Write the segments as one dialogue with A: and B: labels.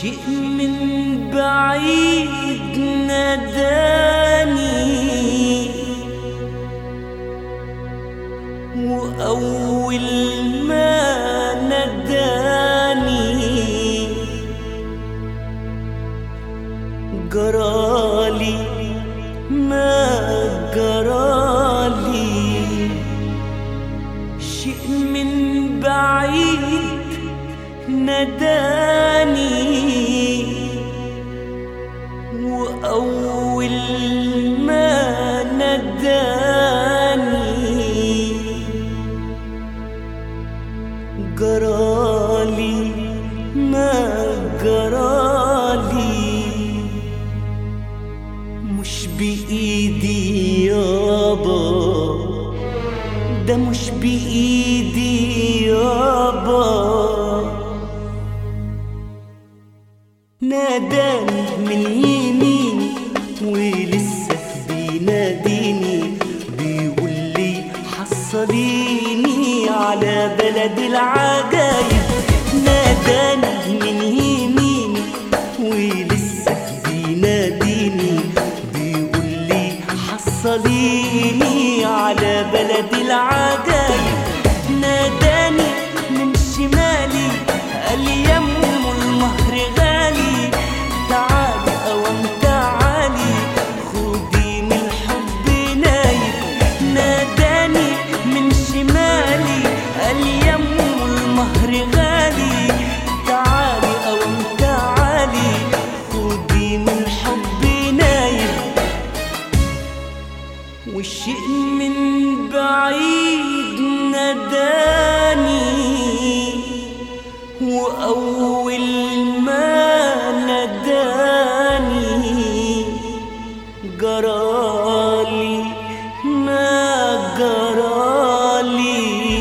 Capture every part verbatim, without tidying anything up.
A: شيء من بعيد ناداني، وأول ما ناداني جرالي ما جرالي. شيء من بعيد ناداني، وأول ما ناداني جرالي ما جرالي. مش بإيدي يابا، ده مش بإيدي يابا. ناداني من يميني ولسه بيناديني، بيقول لي حصليني على بلد العجايب. ناداني من يميني ولسه بيناديني، بيقول لي حصليني على بلد العجايب. ناداني من شمالي قال لي يمو المهر غالي، تعالي أوام تعالي خدي من الحب نايب. ناداني من شمالي قال لي يمو المهر غالي، تعالي أوام تعالي خدي من الحب نايب. والشيء من بعيد ناداني، وأول ما ناداني جرالي ما جرالي.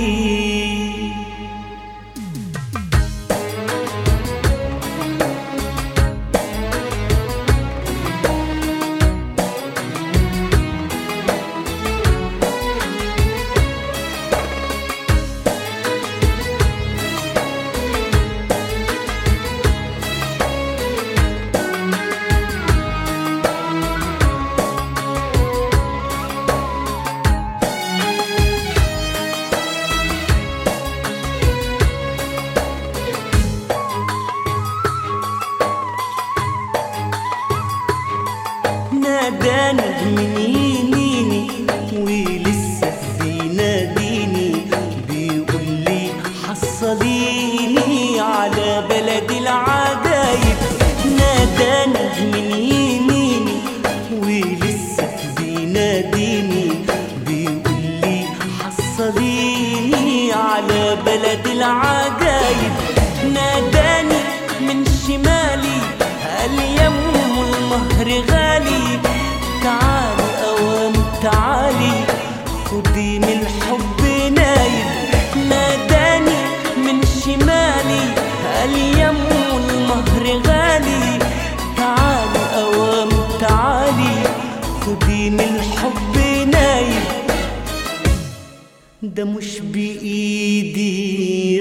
A: ناداني من يميني ولسه بيناديني، بيقول لي حصليني على بلد العجايب. ناداني من يميني ولسه بيناديني، بيقول لي حصليني على بلد العجايب. ناداني من شمالي قال لي يمو المهر غالي، تعالي أوام تعالي خدي من الحب نايب. ناداني من شمالي قال لي يمو المهر غالي، تعالي أوام تعالي خدي من الحب نايب. ده مش بإيدي